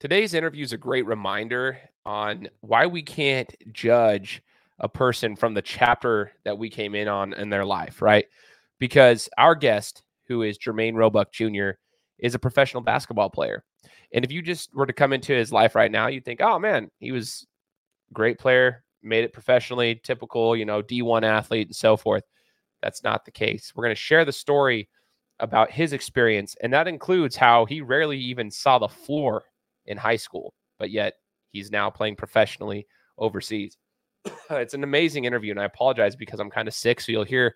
Today's interview is a great reminder on why we can't judge a person from the chapter that we came in on in their life, right? Because our guest, who is Jermaine Roebuck Jr., is a professional basketball player. And if you just were to come into his life right now, you'd think, oh man, he was a great player, made it professionally, typical, D1 athlete and so forth. That's not the case. We're going to share the story about his experience, and that includes how he rarely even saw the floor in high school, but yet he's now playing professionally overseas. It's an amazing interview, and I apologize because I'm kind of sick, so you'll hear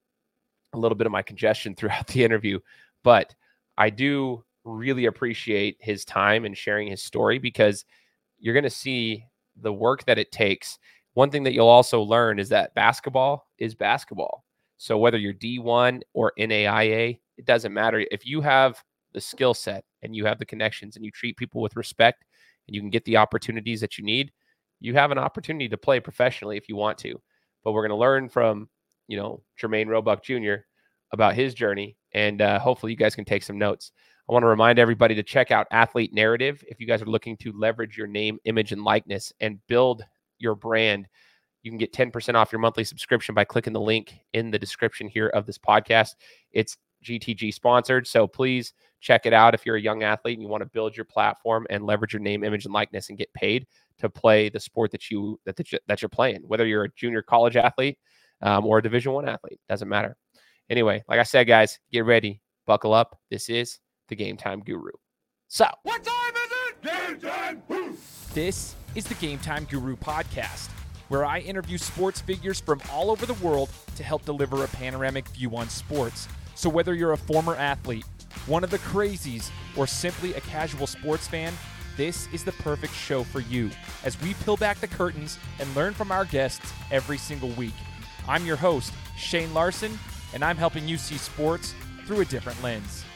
a little bit of my congestion throughout the interview, but I do really appreciate his time and sharing his story because you're going to see the work that it takes. One thing that you'll also learn is that basketball is basketball. So whether you're D1 or NAIA, it doesn't matter. If you have the skill set and you have the connections and you treat people with respect and you can get the opportunities that you need, you have an opportunity to play professionally if you want to. But we're going to learn from, Jermaine Roebuck Jr. about his journey, and hopefully you guys can take some notes. I want to remind everybody to check out Athlete Narrative if you guys are looking to leverage your name, image, and likeness and build your brand. You can get 10% off your monthly subscription by clicking the link in the description here of this podcast. It's GTG sponsored, so please check it out if you're a young athlete and you want to build your platform and leverage your name, image, and likeness and get paid to play the sport that you're playing, whether you're a junior college athlete or a Division I athlete. Doesn't matter. Anyway, like I said, guys, get ready, buckle up. This is the Game Time Guru. So, what time is it? Game time! This is the Game Time Guru podcast, where I interview sports figures from all over the world to help deliver a panoramic view on sports. So whether you're a former athlete, one of the crazies, or simply a casual sports fan, this is the perfect show for you as we peel back the curtains and learn from our guests every single week. I'm your host, Shane Larson, and I'm helping you see sports through a different lens.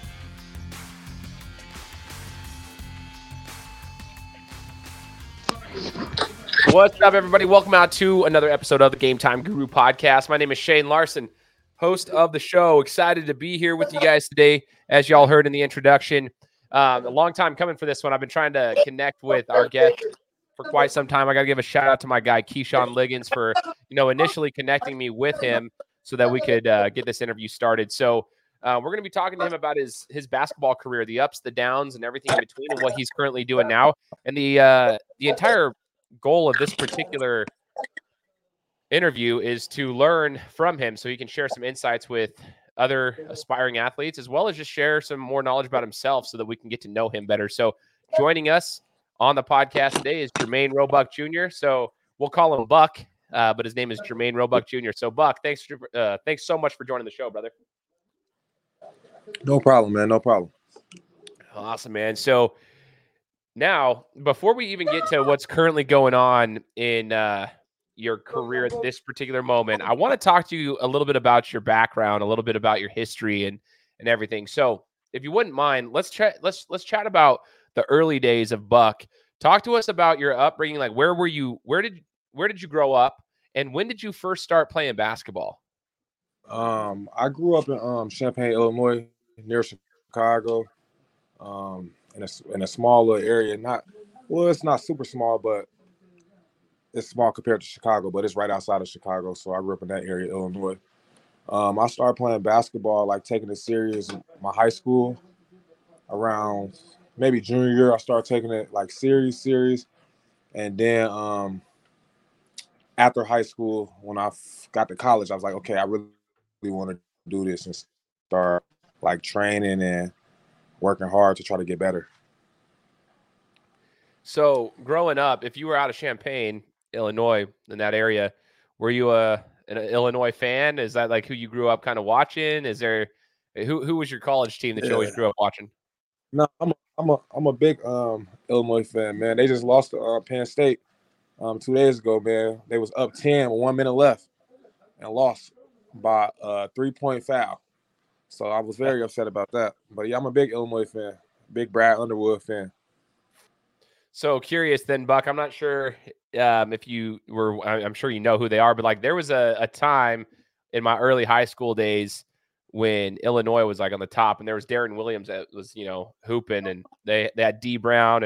What's up, everybody? Welcome out to another episode of the Game Time Guru podcast. My name is Shane Larson, host of the show. Excited to be here with you guys today. As y'all heard in the introduction, a long time coming for this one. I've been trying to connect with our guest for quite some time. I got to give a shout out to my guy, Keyshawn Liggins, for, initially connecting me with him so that we could get this interview started. So we're going to be talking to him about his basketball career, the ups, the downs, and everything in between, and what he's currently doing now. And the entire goal of this particular interview is to learn from him so he can share some insights with other aspiring athletes, as well as just share some more knowledge about himself so that we can get to know him better. So joining us on the podcast today is Jermaine Roebuck Jr. So we'll call him Buck, but his name is Jermaine Roebuck Jr. So Buck, thanks so much for joining the show, brother. No problem, man. No problem. Awesome, man. So now, before we even get to what's currently going on in your career at this particular moment, I want to talk to you a little bit about your background, a little bit about your history and everything. So, if you wouldn't mind, let's chat about the early days of Buck. Talk to us about your upbringing. Like, where were you? Where did you grow up, and when did you first start playing basketball? I grew up in Champaign, Illinois, near Chicago. In a smaller area, it's not super small, but it's small compared to Chicago, but it's right outside of Chicago. So I grew up in that area, Illinois. I started playing basketball, like taking it serious in my high school. Around maybe junior year, I started taking it like serious. And then after high school, when I got to college, I was like, okay, I really want to do this and start like training and working hard to try to get better. So growing up, if you were out of Champaign, Illinois, in that area, were you an Illinois fan? Is that like who you grew up kind of watching? Is there who was your college team that you always grew up watching? No, I'm a big Illinois fan, man. They just lost to Penn State 2 days ago, man. They was up 10 with 1 minute left and lost by a 3-point foul. So I was very upset about that. But yeah, I'm a big Illinois fan, big Brad Underwood fan. So curious then, Buck, I'm not sure if you were, I'm sure you know who they are, but like there was a time in my early high school days when Illinois was like on the top, and there was Darren Williams that was, hooping, and they had D Brown and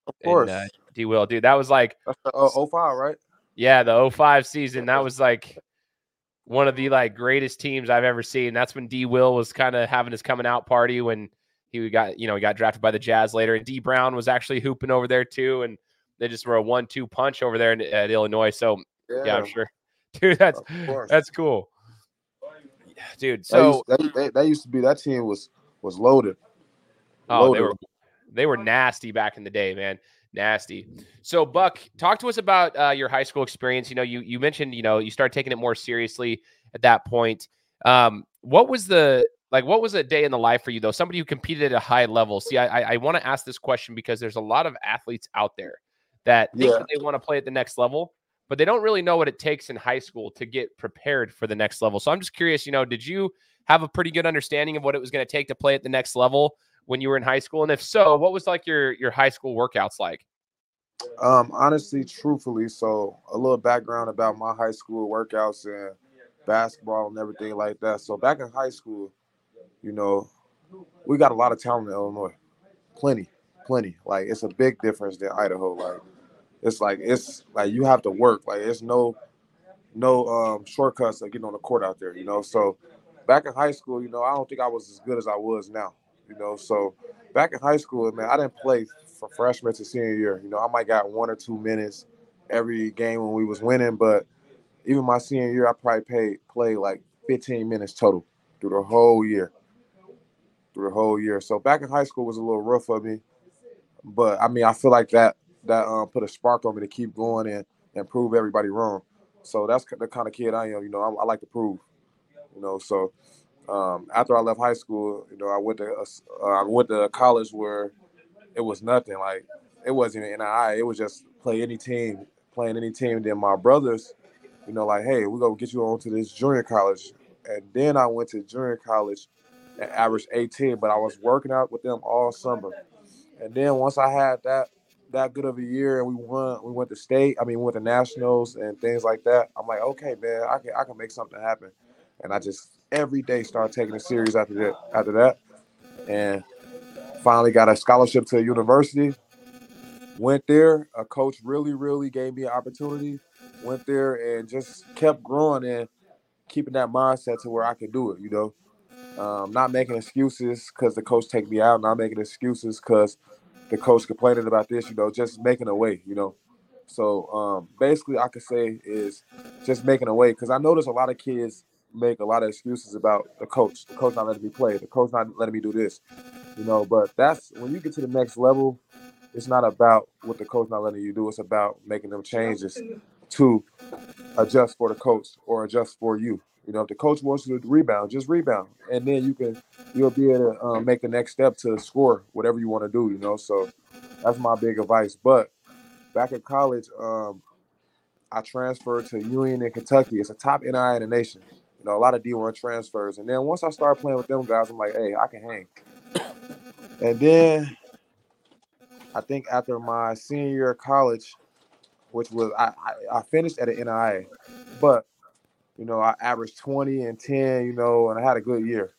Of course. D Will, dude, that was like that's the 05, right? Yeah, the 05 season. That was like one of the like greatest teams I've ever seen. That's when D Will was kind of having his coming out party when he got drafted by the Jazz later. And D Brown was actually hooping over there too, and they just were a 1-2 punch over there at Illinois. So yeah, I'm sure, dude. That's cool, dude. So that used to be, that team was loaded. Oh, they were nasty back in the day, man. Nasty. So Buck, talk to us about your high school experience. You mentioned, you started taking it more seriously at that point. What was a day in the life for you though? Somebody who competed at a high level. See, I want to ask this question because there's a lot of athletes out there that think that they want to play at the next level, but they don't really know what it takes in high school to get prepared for the next level. So I'm just curious, did you have a pretty good understanding of what it was going to take to play at the next level when you were in high school? And if so, what was like your high school workouts like? Honestly, truthfully, so a little background about my high school workouts and basketball and everything like that. So back in high school, we got a lot of talent in Illinois. Plenty. Like, it's a big difference than Idaho. Like, it's like you have to work. Like, there's no shortcuts to getting on the court out there, So back in high school, I don't think I was as good as I was now. So back in high school, man, I didn't play from freshman to senior year. I might got 1 or 2 minutes every game when we was winning, but even my senior year, I probably played like 15 minutes total through the whole year. So back in high school was a little rough for me, but I mean, I feel like that put a spark on me to keep going and prove everybody wrong. So that's the kind of kid I am. I like to prove. So. After I left high school, I went to college where it was nothing. Like, it wasn't even NII. It was just playing any team. Then my brothers, like, hey, we're gonna get you on to this junior college. And then I went to junior college and averaged 18, but I was working out with them all summer. And then once I had that good of a year and we went to state. We went to nationals and things like that. I'm like, okay, man, I can make something happen. And I just every day started taking it serious after that. And finally got a scholarship to a university. Went there. A coach really, really gave me an opportunity. Went there and just kept growing and keeping that mindset to where I could do it, Not making excuses because the coach take me out. Not making excuses because the coach complaining about this, just making a way, So basically I could say is just making a way, because I notice a lot of kids make a lot of excuses about the coach. The coach not letting me play. The coach not letting me do this. But that's when you get to the next level, it's not about what the coach not letting you do. It's about making them changes to adjust for the coach or adjust for you. If the coach wants you to rebound, just rebound. And then you'll be able to make the next step to score whatever you want to do, So that's my big advice. But back in college, I transferred to Union in Kentucky. It's a top NII in the nation. A lot of D1 transfers. And then once I started playing with them guys, I'm like, hey, I can hang. And then I think after my senior year of college, which was I finished at an NIA, but I averaged 20 and 10, and I had a good year.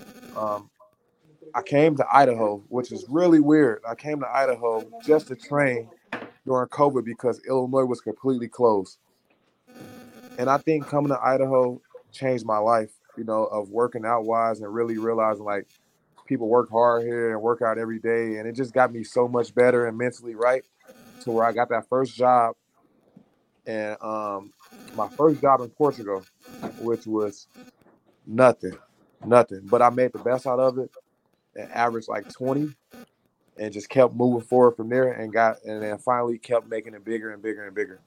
I came to Idaho, which is really weird. I came to Idaho just to train during COVID because Illinois was completely closed. And I think coming to Idaho changed my life, of working out wise and really realizing like people work hard here and work out every day. And it just got me so much better and mentally right to where I got that first job. And my first job in Portugal, which was nothing. But I made the best out of it and averaged like 20 and just kept moving forward from there and then finally kept making it bigger and bigger and bigger.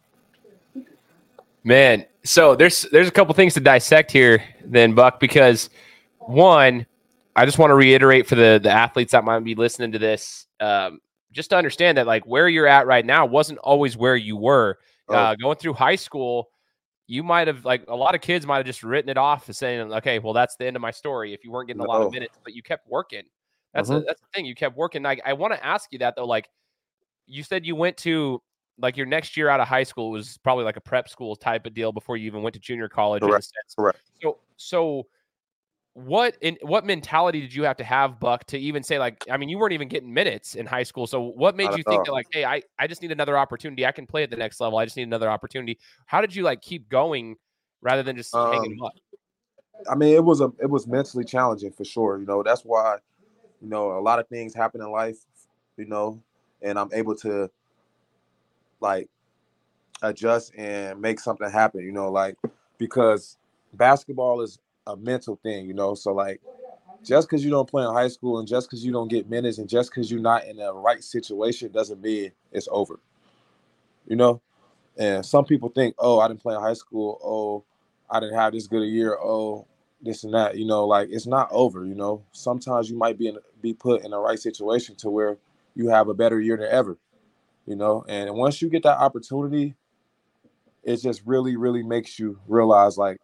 Man, so there's a couple things to dissect here then, Buck, because one, I just want to reiterate for the athletes that might be listening to this, just to understand that like where you're at right now wasn't always where you were. Going through high school, you might have, like a lot of kids might have just written it off as saying, okay, well, that's the end of my story if you weren't getting a lot of minutes, but you kept working. That's the thing. You kept working. I want to ask you that though. Like you said, you went to like your next year out of high school was probably like a prep school type of deal before you even went to junior college. Correct. So what mentality did you have to have, Buck, to even say, like, I mean, you weren't even getting minutes in high school. So what made you think that, like, hey, I just need another opportunity. I can play at the next level. I just need another opportunity. How did you like keep going rather than just hanging them up? I mean, it was mentally challenging for sure. You know, that's why, you know, a lot of things happen in life, you know, and I'm able to like adjust and make something happen, you know, like, because basketball is a mental thing, you know. So like, just because you don't play in high school and just because you don't get minutes and just because you're not in the right situation doesn't mean it's over, you know. And some people think, oh, I didn't play in high school, oh, I didn't have this good a year, oh, this and that, you know. Like, it's not over, you know. Sometimes you might be put in the right situation to where you have a better year than ever, you know. And once you get that opportunity, it just really, really makes you realize, like,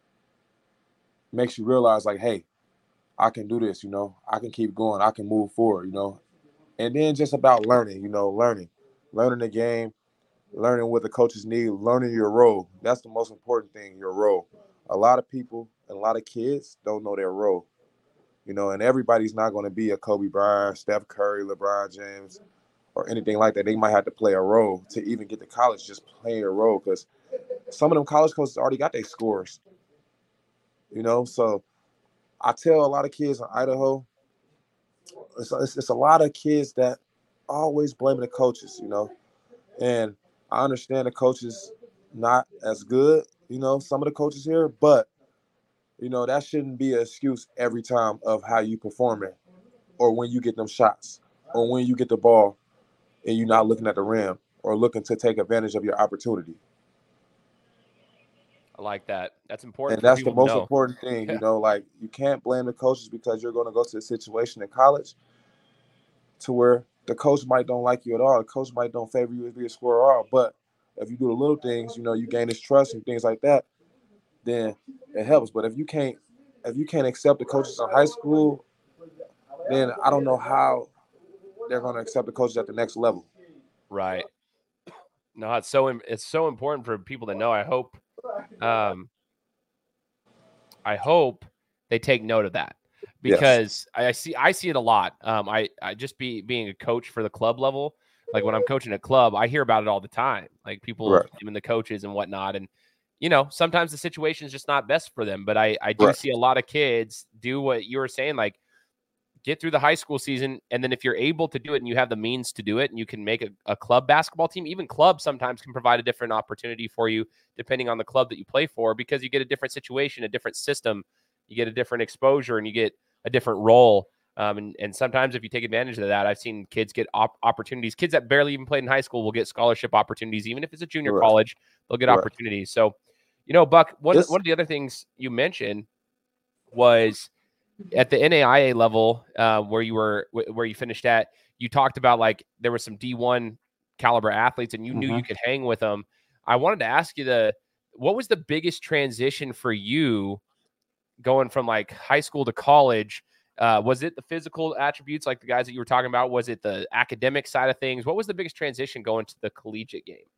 hey, I can do this, you know. I can keep going. I can move forward, you know. And then just about learning, you know, learning the game, learning what the coaches need, learning your role. That's the most important thing, your role. A lot of people and a lot of kids don't know their role, you know, and everybody's not going to be a Kobe Bryant, Steph Curry, LeBron James, or anything like that. They might have to play a role to even get to college, just playing a role, because some of them college coaches already got their scores, you know. So I tell a lot of kids in Idaho, it's a lot of kids that always blaming the coaches, you know. And I understand the coaches not as good, you know, some of the coaches here, but, you know, that shouldn't be an excuse every time of how you performing or when you get them shots or when you get the ball and you're not looking at the rim or looking to take advantage of your opportunity. I like that. That's important. And that's the most important thing, you know, like, you can't blame the coaches because you're going to go to a situation in college to where the coach might don't like you at all. The coach might don't favor you as be a scorer at all. But if you do the little things, you know, you gain his trust and things like that, then it helps. But if you can't accept the coaches in high school, then I don't know how they're going to accept the coaches at the next level. Right. No, it's so important for people to know. I hope they take note of that, because yes. I see it a lot. I just being a coach for the club level, like when I'm coaching a club, I hear about it all the time. Like people blaming the coaches and whatnot. And, you know, sometimes the situation is just not best for them. But I do see a lot of kids do what you were saying, like get through the high school season. And then if you're able to do it and you have the means to do it and you can make a club basketball team, even clubs sometimes can provide a different opportunity for you depending on the club that you play for, because you get a different situation, a different system, you get a different exposure, and you get a different role. And sometimes if you take advantage of that, I've seen kids get opportunities. Kids that barely even played in high school will get scholarship opportunities. Even if it's a junior college, they'll get opportunities. So, you know, Buck, one of the other things you mentioned was at the NAIA level, where you finished at, you talked about like there were some D1 caliber athletes and you knew you could hang with them. I wanted to ask you what was the biggest transition for you going from like high school to college? Was it the physical attributes like the guys that you were talking about? Was it the academic side of things? What was the biggest transition going to the collegiate game?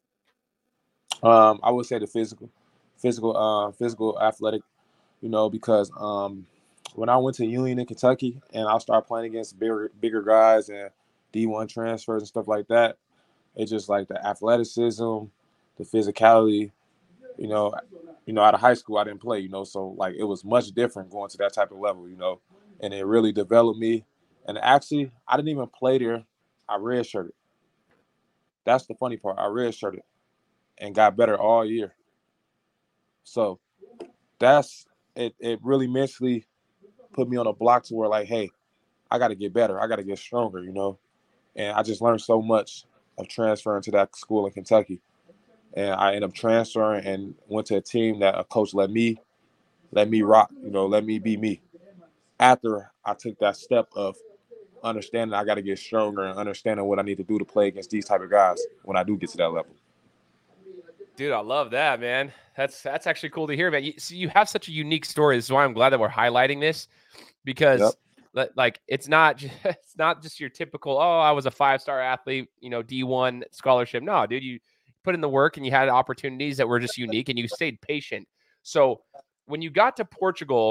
I would say the physical athletic, you know, because when I went to Union in Kentucky and I started playing against bigger guys and D1 transfers and stuff like that, it's just like the athleticism, the physicality, you know, out of high school I didn't play, you know, so like it was much different going to that type of level, you know, and it really developed me. And actually, I didn't even play there. I redshirted. That's the funny part. I redshirted and got better all year. So that's it. It really mentally put me on a block to where, like, hey, I got to get better. I got to get stronger, you know. And I just learned so much of transferring to that school in Kentucky. And I ended up transferring and went to a team that a coach let me rock, you know, let me be me. After I took that step of understanding I got to get stronger and understanding what I need to do to play against these type of guys when I do get to that level. Dude, I love that, man. That's actually cool to hear, man. You have such a unique story. This is why I'm glad that we're highlighting this, because like it's not just your typical, oh, I was a 5-star athlete, you know, D1 scholarship. No, dude, you put in the work and you had opportunities that were just unique and you stayed patient. So when you got to Portugal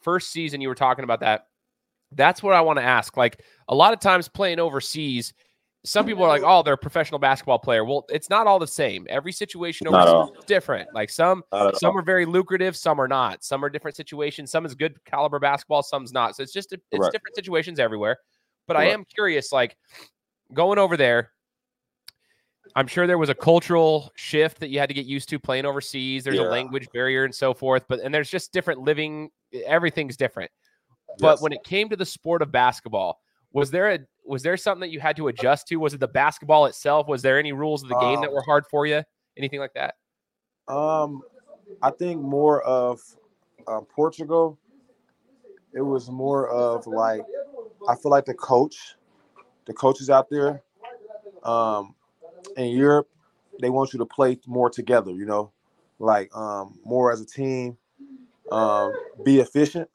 first season you were talking about that. That's what I want to ask. Like a lot of times playing overseas, some people are like, oh, they're a professional basketball player. Well, it's not all the same. Every situation overseas is different. Like some are very lucrative, some are not. Some are different situations. Some is good caliber basketball, some's not. So it's just different situations everywhere. But I am curious, like going over there, I'm sure there was a cultural shift that you had to get used to playing overseas. There's a language barrier and so forth, and there's just different living. Everything's different. But when it came to the sport of basketball, was there something that you had to adjust to? Was it the basketball itself? Was there any rules of the game that were hard for you? Anything like that? I think more of Portugal. It was more of like, I feel like the coaches out there in Europe, they want you to play more together, you know, like more as a team, be efficient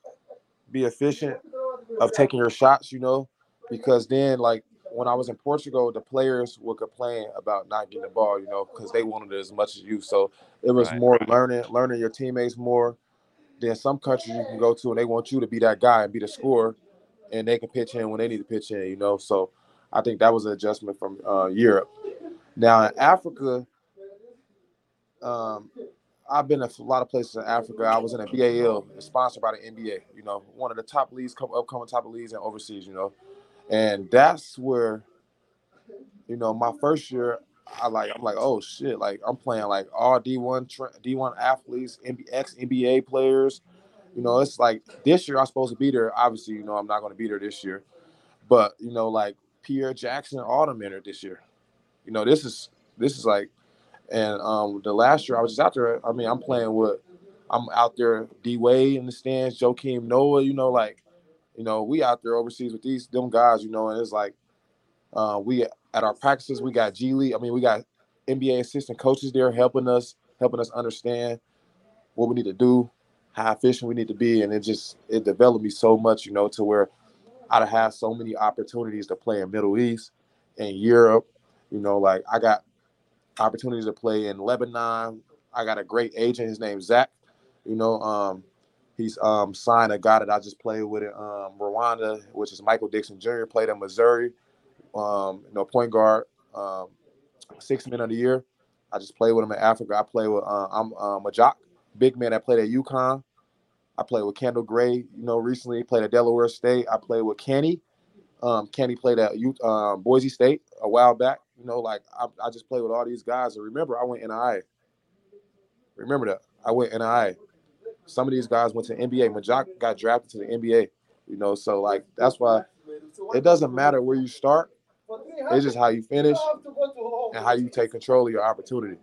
of taking your shots, you know, because then like when I was in Portugal, the players would complain about not getting the ball, you know, because they wanted it as much as you. So it was more learning your teammates more. Then some countries you can go to and they want you to be that guy and be the scorer, and they can pitch in when they need to pitch in, you know. So I think that was an adjustment from Europe. Now in Africa, I've been a lot of places in Africa. I was in a BAL, sponsored by the NBA, you know, one of the top leagues, upcoming top leagues and overseas, you know. And that's where, you know, my first year, I'm like, oh shit, like I'm playing like all D1 athletes, ex-NBA players. You know, it's like this year I'm supposed to be there. Obviously, you know, I'm not going to be there this year. But, you know, like Pierre Jackson, all them entered this year. You know, this is like, and the last year I was just out there. I mean, I'm out there, D Wade in the stands, Joakim Noah, you know, like, you know, we out there overseas with them guys, you know, and it's like we at our practices, we got G League. I mean, we got NBA assistant coaches there helping us understand what we need to do, how efficient we need to be. And it developed me so much, you know, to where I'd have so many opportunities to play in Middle East and Europe. You know, like I got opportunities to play in Lebanon. I got a great agent. His name's Zach. You know, he's signed a guy that I just played with in Rwanda, which is Michael Dixon Jr., played in Missouri. You know, point guard, 6th man of the year. I just played with him in Africa. I play with I'm Majak, big man that played at UConn. I played with Kendall Gray, you know, recently played at Delaware State. I played with Kenny. Kenny played at Boise State a while back. You know, like I just played with all these guys. And remember, I went NIA. Remember that. I went NIA. Some of these guys went to the NBA. Majak got drafted to the NBA. You know, so like that's why it doesn't matter where you start. It's just how you finish and how you take control of your opportunity.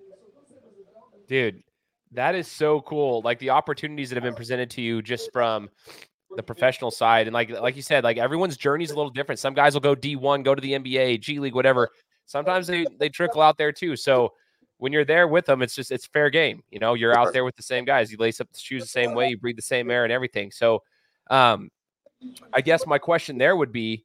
Dude, that is so cool. Like the opportunities that have been presented to you just from the professional side. And like you said, like everyone's journey is a little different. Some guys will go D1, go to the NBA, G League, whatever. Sometimes they trickle out there too. So when you're there with them, it's fair game. You know, you're out there with the same guys. You lace up the shoes the same way, you breathe the same air and everything. So I guess my question there would be,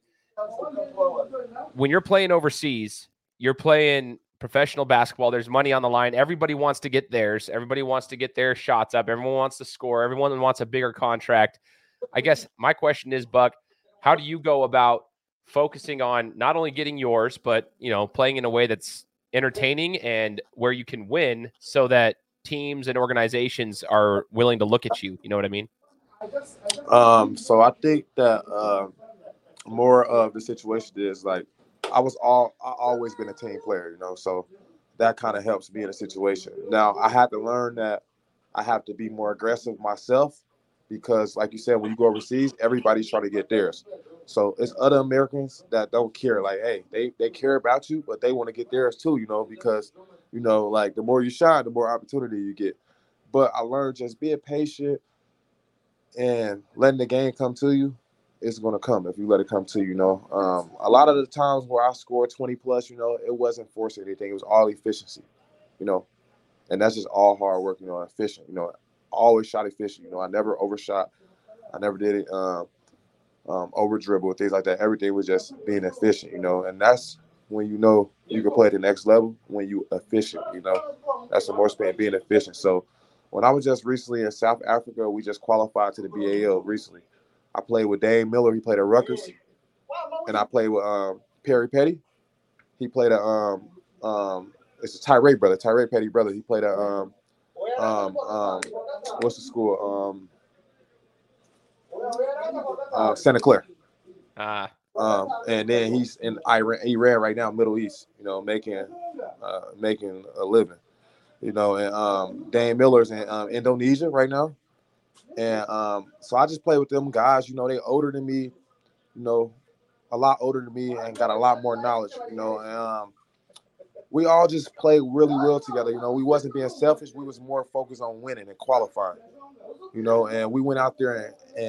when you're playing overseas, you're playing professional basketball, there's money on the line. Everybody wants to get theirs. Everybody wants to get their shots up. Everyone wants to score. Everyone wants a bigger contract. I guess my question is, Buck, how do you go about focusing on not only getting yours, but, you know, playing in a way that's entertaining and where you can win so that teams and organizations are willing to look at you? You know what I mean? So I think that more of the situation is like I always been a team player, you know, so that kind of helps me in a situation. Now I had to learn that I have to be more aggressive myself because, like you said, when you go overseas, everybody's trying to get theirs. So it's other Americans that don't care. Like, hey, they care about you, but they want to get theirs too, you know, because, you know, like the more you shine, the more opportunity you get. But I learned just being patient and letting the game come to you. It's going to come if you let it come to you, you know. A lot of the times where I scored 20 plus, you know, it wasn't forcing anything. It was all efficiency, you know, and that's just all hard work, you know, efficient, you know. Always shot efficient, you know. I never overshot. I never did it over dribble, things like that. Everything was just being efficient, you know, and that's when you know you can play at the next level when you efficient, you know. That's the more spent being efficient. So when I was just recently in South Africa, we just qualified to the BAL recently. I played with Dame Miller. He played at Rutgers. And I played with Perry Petty. He played at it's a Tyree brother, Tyree Petty brother. He played at what's the school? Santa Clara. And then he's in Iran right now, Middle East. You know, making a living. You know, and Dame Miller's in Indonesia right now. And so I just play with them guys. You know, they older than me. You know, a lot older than me and got a lot more knowledge. You know, and we all just played really well together. You know, we wasn't being selfish. We was more focused on winning and qualifying. You know, and we went out there and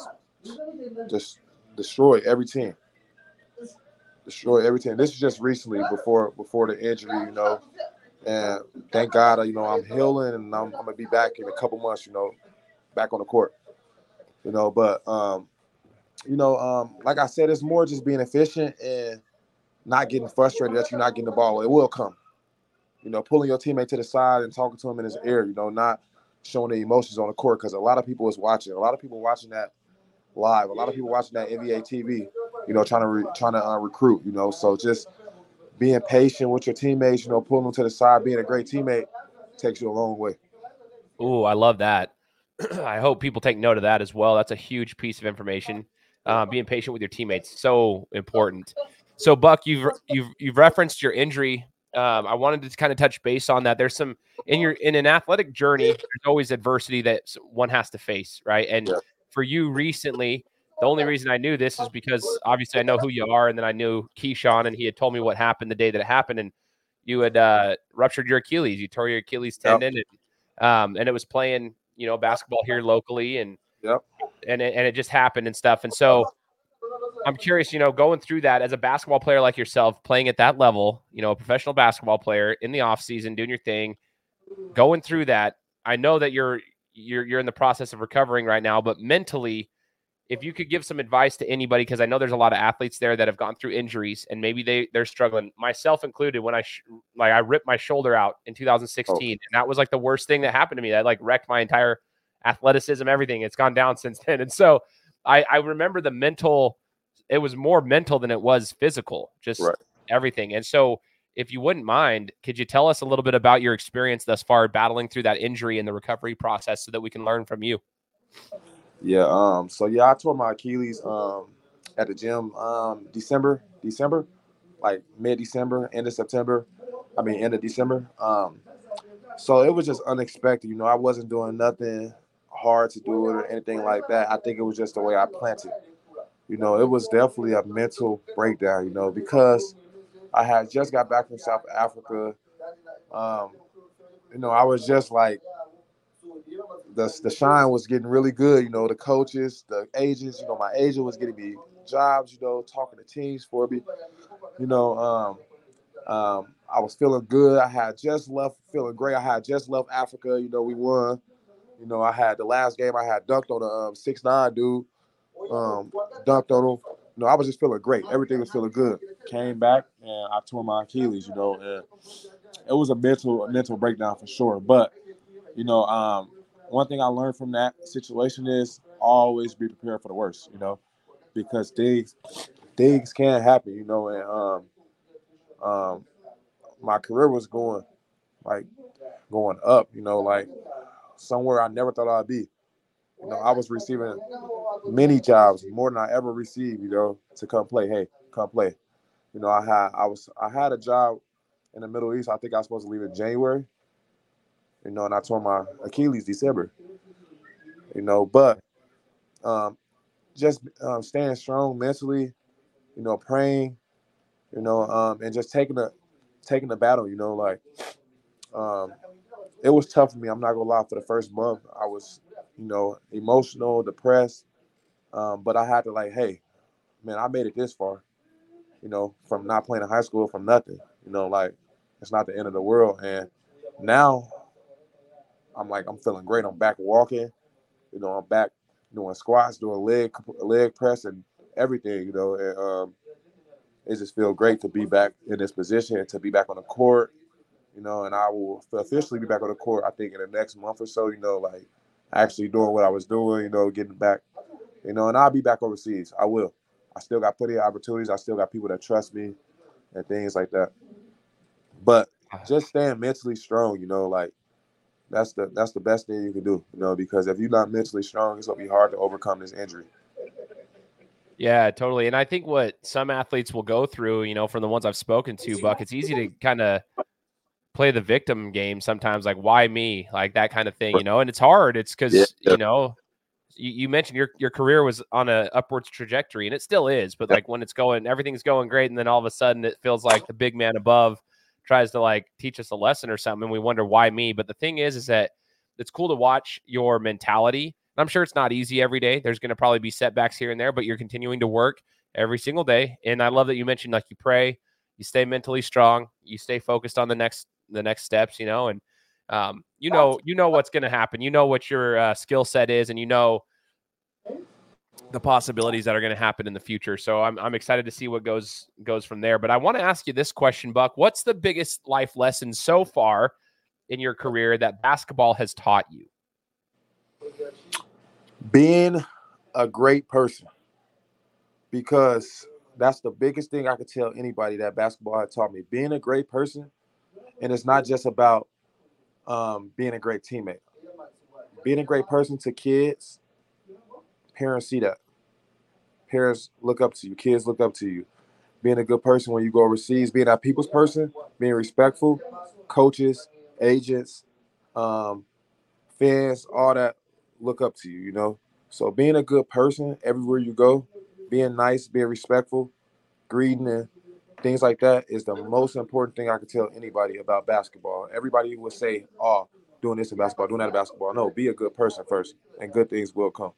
just destroyed every team. Destroyed every team. This is just recently before the injury. You know. And thank God, you know, I'm healing and I'm going to be back in a couple months, you know, back on the court, you know. But, you know, like I said, it's more just being efficient and not getting frustrated that you're not getting the ball. It will come, you know, pulling your teammate to the side and talking to him in his ear, you know, not showing the emotions on the court because a lot of people is watching. A lot of people watching that live. A lot of people watching that NBA TV, you know, trying to recruit, you know. So just being patient with your teammates, you know, pulling them to the side, being a great teammate takes you a long way. Ooh, I love that. I hope people take note of that as well. That's a huge piece of information. Being patient with your teammates, so important. So, Buck, you've referenced your injury. I wanted to kind of touch base on that. There's some in an athletic journey. There's always adversity that one has to face, right? And for you recently, the only reason I knew this is because obviously I know who you are, and then I knew Keyshawn, and he had told me what happened the day that it happened, and you had ruptured your Achilles. You tore your Achilles tendon, and it was playing, you know, basketball here locally, and it just happened and stuff. And so I'm curious, you know, going through that as a basketball player like yourself, playing at that level, you know, a professional basketball player in the off season, doing your thing, going through that. I know that you're in the process of recovering right now, but mentally, if you could give some advice to anybody, because I know there's a lot of athletes there that have gone through injuries and maybe they're struggling, myself included, when I ripped my shoulder out in 2016, and that was like the worst thing that happened to me. That like wrecked my entire athleticism, everything. It's gone down since then. And so I remember the mental, it was more mental than it was physical, just everything. And so if you wouldn't mind, could you tell us a little bit about your experience thus far battling through that injury and the recovery process so that we can learn from you? Yeah. So I tore my Achilles at the gym December, like mid-December, end of December. So it was just unexpected. You know, I wasn't doing nothing hard to do it or anything like that. I think it was just the way I planted. You know, it was definitely a mental breakdown, you know, because I had just got back from South Africa. You know, I was just like, the shine was getting really good. You know, the coaches, the agents, you know, my agent was getting me jobs, you know, talking to teams for me. You know, I was feeling good. I had just left feeling great. I had just left Africa. You know, we won. You know, I had the last game, I had dunked on a 6'9" dude. Dunked on him. You know, I was just feeling great. Everything was feeling good. Came back and I tore my Achilles, you know, and it was a mental breakdown for sure. But, you know, one thing I learned from that situation is always be prepared for the worst, you know, because things can happen, you know, and my career was going up, you know, like somewhere I never thought I'd be. You know, I was receiving many jobs, more than I ever received, you know, to come play. Hey, come play. You know, I had a job in the Middle East. I think I was supposed to leave in January. You know, and I tore my Achilles December. You know, but just staying strong mentally, you know, praying, you know, and just taking the battle, you know, like it was tough for me. I'm not gonna lie. For the first month, I was, you know, emotional, depressed, but I had to like, hey, man, I made it this far, you know, from not playing in high school, from nothing, you know, like it's not the end of the world. And now I'm feeling great. I'm back walking, you know, I'm back doing squats, doing leg press and everything, you know, and it just feels great to be back in this position, to be back on the court, you know, and I will officially be back on the court, I think, in the next month or so, you know, like actually doing what I was doing, you know, getting back, you know, and I'll be back overseas. I will. I still got plenty of opportunities. I still got people that trust me and things like that. But just staying mentally strong, you know, like that's the best thing you can do, you know, because if you're not mentally strong, it's going to be hard to overcome this injury. Yeah, totally. And I think what some athletes will go through, you know, from the ones I've spoken to, Buck, it's easy to kind of play the victim game sometimes, like, why me? Like that kind of thing, you know, and it's hard. It's because, you know, you mentioned your career was on a upwards trajectory, and it still is, but like when it's going, everything's going great, and then all of a sudden it feels like the big man above tries to like teach us a lesson or something, and we wonder why me. But the thing is that it's cool to watch your mentality. I'm sure it's not easy every day. There's going to probably be setbacks here and there, but you're continuing to work every single day. And I love that you mentioned, like, you pray, you stay mentally strong, you stay focused on the next steps, you know, and you know what's going to happen. You know what your skill set is, and you know the possibilities that are going to happen in the future. So I'm excited to see what goes from there. But I want to ask you this question, Buck. What's the biggest life lesson so far in your career that basketball has taught you? Being a great person, because that's the biggest thing I could tell anybody that basketball had taught me. Being a great person, and it's not just about being a great teammate. Being a great person to kids, parents see that. Parents look up to you. Kids look up to you. Being a good person when you go overseas, being a people's person, being respectful, coaches, agents, fans, all that look up to you, you know? So being a good person everywhere you go, being nice, being respectful, greeting and things like that is the most important thing I could tell anybody about basketball. Everybody would say, oh, doing this in basketball, doing that in basketball. No, be a good person first, and good things will come.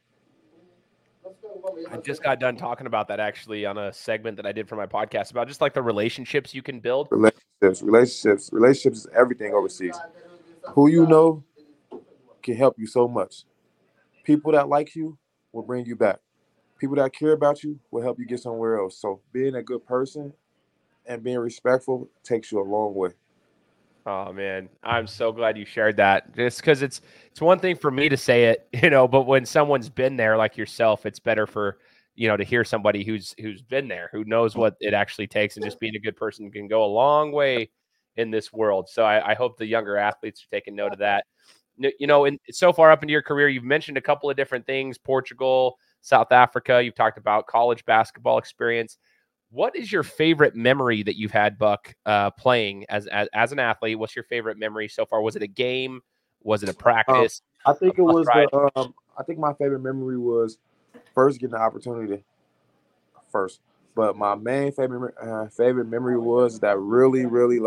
I just got done talking about that actually on a segment that I did for my podcast about just like the relationships you can build. Relationships is everything overseas. Who you know can help you so much. People that like you will bring you back. People that care about you will help you get somewhere else. So being a good person and being respectful takes you a long way. Oh man, I'm so glad you shared that. Just because it's one thing for me to say it, you know, but when someone's been there like yourself, it's better for, you know, to hear somebody who's been there, who knows what it actually takes, and just being a good person can go a long way in this world. So I hope the younger athletes are taking note of that. You know, and so far up into your career, you've mentioned a couple of different things: Portugal, South Africa. You've talked about college basketball experience. What is your favorite memory that you've had, Buck, playing as an athlete? What's your favorite memory so far? Was it a game? Was it a practice? I think it was I think my favorite memory was first getting the opportunity first. But my main favorite memory was that really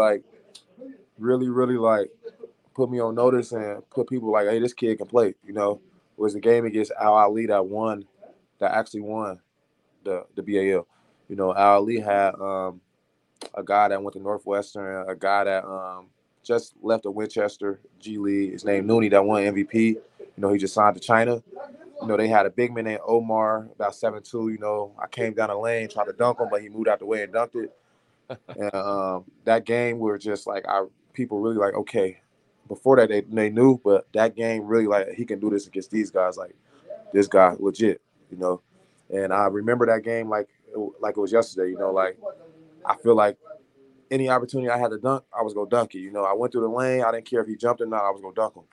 put me on notice and put people like, hey, this kid can play. You know, it was the game against Al Ali that actually won the BAL. You know, Al Ali had a guy that went to Northwestern, a guy that just left the Winchester G League. His name Nooney, that won MVP. You know, he just signed to China. You know, they had a big man named Omar, about 7'2". You know, I came down the lane, tried to dunk him, but he moved out the way and dunked it. And that game, we were just like, people really like, okay. Before that, they knew, but that game really like, he can do this against these guys. Like, this guy legit, you know. And I remember that game like it was yesterday. You know, like I feel like any opportunity I had to dunk, I was gonna dunk it. You know, I went through the lane. I didn't care if he jumped or not. I was gonna dunk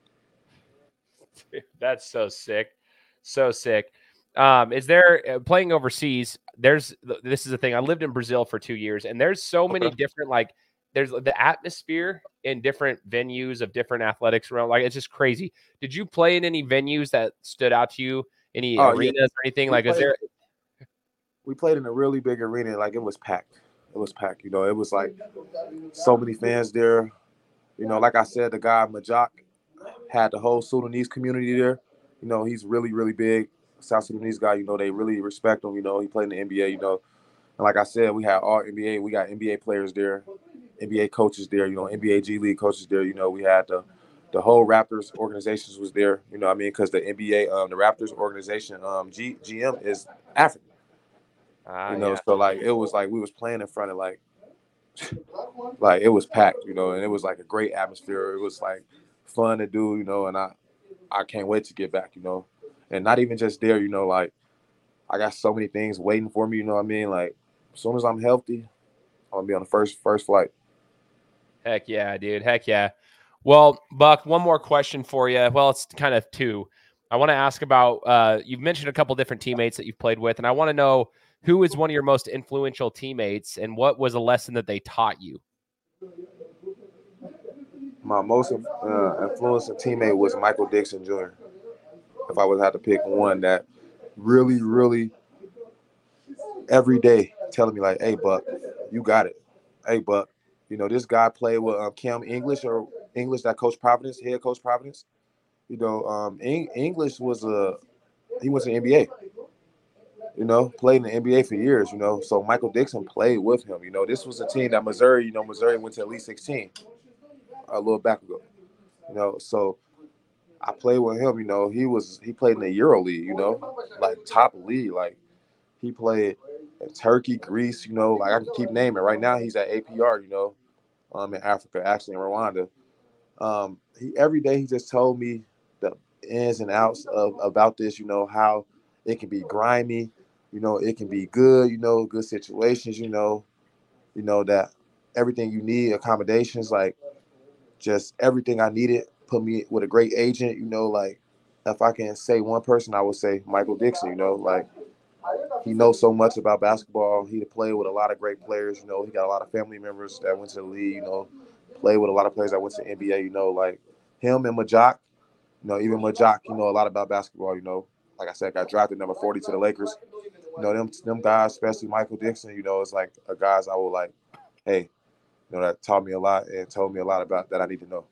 him. That's so sick, so sick. Is there playing overseas? This is the thing. I lived in Brazil for 2 years, and there's so many different there's the atmosphere in different venues of different athletics around. Like, it's just crazy. Did you play in any venues that stood out to you? Any arenas or anything? We played in a really big arena. Like, it was packed. It was packed. You know, it was like so many fans there. You know, like I said, the guy Majak had the whole Sudanese community there. You know, he's really, really big. South Sudanese guy, you know, they really respect him. You know, he played in the NBA, you know. And like I said, we had all NBA. We got NBA players there, NBA coaches there, you know, NBA G League coaches there. You know, we had the whole Raptors organizations was there. You know what I mean? Because the NBA, the Raptors organization, GM is African. You know, yeah. So like it was like we was playing in front of like Like, it was packed, you know, and it was like a great atmosphere. It was like fun to do, you know, and I can't wait to get back, you know. And not even just there, you know, like I got so many things waiting for me, you know what I mean? Like, as soon as I'm healthy, I'm gonna be on the first flight. Heck yeah, dude. Heck yeah. Well, Buck, one more question for you. Well, it's kind of two. I want to ask about you've mentioned a couple different teammates that you've played with, and I want to know who is one of your most influential teammates and what was a lesson that they taught you? My most influential teammate was Michael Dixon Jr. If I would have to pick one that really, really every day telling me like, "Hey, Buck, you got it. Hey, Buck, you know this guy played with Cam English that coach Providence, head coach Providence. You know, English was he was an NBA. You know, played in the NBA for years. You know, so Michael Dixon played with him. You know, this was a team that Missouri. You know, Missouri went to Elite 16 a little back ago. You know, so I played with him. You know, he played in the Euro League. You know, like top league. Like he played in Turkey, Greece. You know, like I can keep naming. Right now, he's at APR. You know, in Africa, actually in Rwanda. He every day he just told me the ins and outs of about this. You know how it can be grimy. You know it can be good. You know good situations. You know that everything you need accommodations like just everything I needed. Put me with a great agent. You know like if I can say one person, I would say Michael Dixon. You know like he knows so much about basketball. He played with a lot of great players. You know he got a lot of family members that went to the league. You know played with a lot of players that went to the NBA. You know like him and Majak. You know, even Majak, you know a lot about basketball. You know, like I said, got drafted number 40 to the Lakers. You know, them guys, especially Michael Dixon. You know, it's like a guys I would like, hey, you know, that taught me a lot and told me a lot about that I need to know.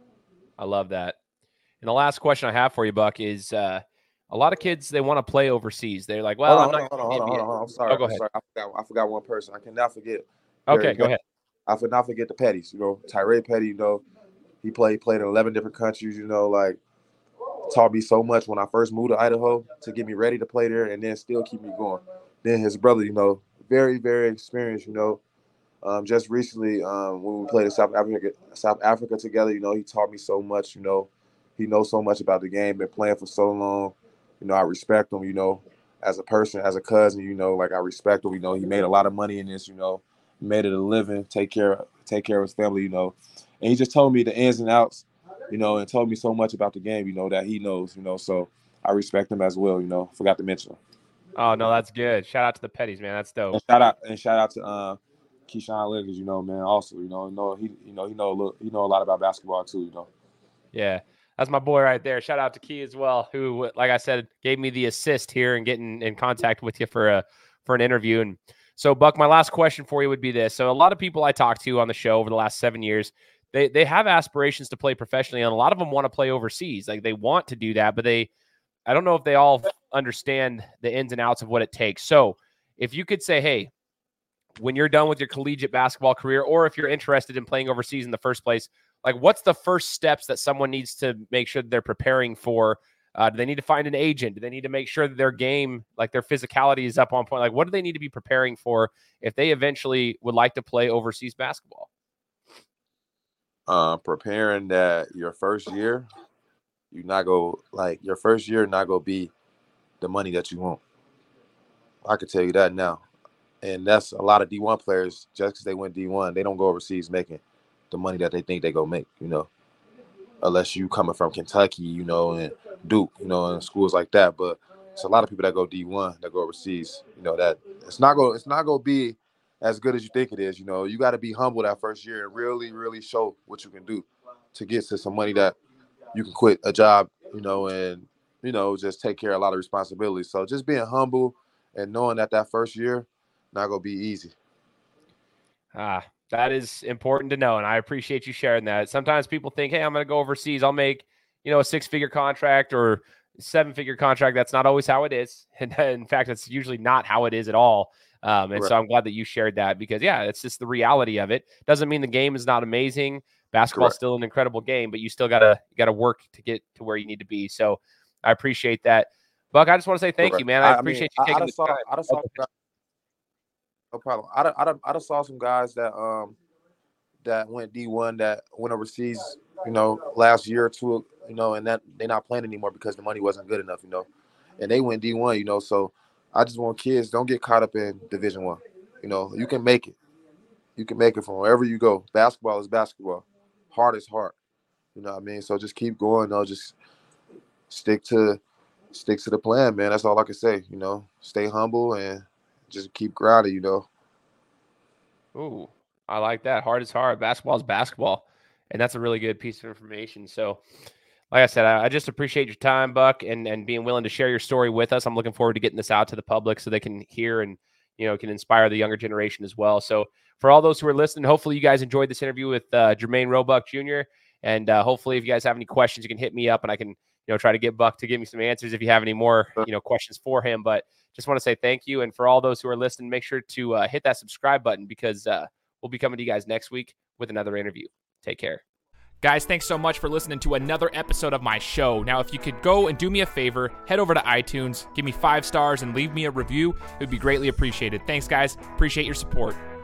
I love that. And the last question I have for you, Buck, is a lot of kids they want to play overseas. They're like, "Well, Hold on. I'm sorry. Oh, go ahead. I forgot one person. I cannot forget. Okay, go ahead. I could not forget the Petties. You know, Tyree Petty. You know, he played in 11 different countries. You know, like. Taught me so much when I first moved to Idaho to get me ready to play there and then still keep me going. Then his brother, you know, very, very experienced, you know. Just recently, when we played in South Africa together, you know, he taught me so much, you know. He knows so much about the game, been playing for so long. You know, I respect him, you know, as a person, as a cousin, you know, like I respect him, you know, he made a lot of money in this, you know, he made it a living, take care of his family, you know. And he just told me the ins and outs, you know, and told me so much about the game, you know, that he knows, you know, so I respect him as well, you know. Forgot to mention him. Oh no, that's good. Shout out to the Petties, man. That's dope. And shout out to Keyshawn Liggins, you know, man. Also, you know he know a lot about basketball too, you know. Yeah, that's my boy right there. Shout out to Key as well, who, like I said, gave me the assist here and getting in contact with you for an interview. And so, Buck, my last question for you would be this: so, a lot of people I talked to on the show over the last 7 years, they have aspirations to play professionally, and a lot of them want to play overseas. Like they want to do that, but I don't know if they all understand the ins and outs of what it takes. So, if you could say, hey, when you're done with your collegiate basketball career, or if you're interested in playing overseas in the first place, like what's the first steps that someone needs to make sure that they're preparing for? Do they need to find an agent? Do they need to make sure that their game, like their physicality is up on point? Like what do they need to be preparing for if they eventually would like to play overseas basketball? Preparing that your first year, your first year not go be the money that you want. I can tell you that now. And that's a lot of D1 players, just because they went D1, they don't go overseas making the money that they think they go make, you know, unless you coming from Kentucky, you know, and Duke, you know, and schools like that. But it's a lot of people that go D1 that go overseas, you know, that it's not going to be as good as you think it is. You know, you got to be humble that first year and really, really show what you can do to get to some money that you can quit a job, you know, and, you know, just take care of a lot of responsibilities. So just being humble and knowing that first year not going to be easy. That is important to know, and I appreciate you sharing that. Sometimes people think, hey, I'm going to go overseas. I'll make, you know, a 6-figure contract or 7-figure contract. That's not always how it is. And in fact, it's usually not how it is at all. And so I'm glad that you shared that because, yeah, it's just the reality of it. Doesn't mean the game is not amazing. Basketball is still an incredible game, but you still gotta work to get to where you need to be. So I appreciate that. Buck, I just want to say thank you, man. I appreciate you taking the time. No problem. I just saw some guys that that went D1 that went overseas, last year or two, and that they're not playing anymore because the money wasn't good enough, and they went D1, so I just want kids, don't get caught up in Division I. You can make it. You can make it from wherever you go. Basketball is basketball. Heart is heart. You know what I mean? So just keep going. Just stick to the plan, man. That's all I can say. Stay humble and just keep grinding. Ooh, I like that. Heart is heart. Basketball is basketball, and that's a really good piece of information. So, like I said, I just appreciate your time, Buck, and being willing to share your story with us. I'm looking forward to getting this out to the public so they can hear and can inspire the younger generation as well. So for all those who are listening, hopefully you guys enjoyed this interview with Jermaine Roebuck Jr. And hopefully if you guys have any questions, you can hit me up and I can, try to get Buck to give me some answers if you have any more, questions for him. But just want to say thank you. And for all those who are listening, make sure to hit that subscribe button because we'll be coming to you guys next week with another interview. Take care. Guys, thanks so much for listening to another episode of my show. Now, if you could go and do me a favor, head over to iTunes, give me 5 stars, and leave me a review. It would be greatly appreciated. Thanks, guys. Appreciate your support.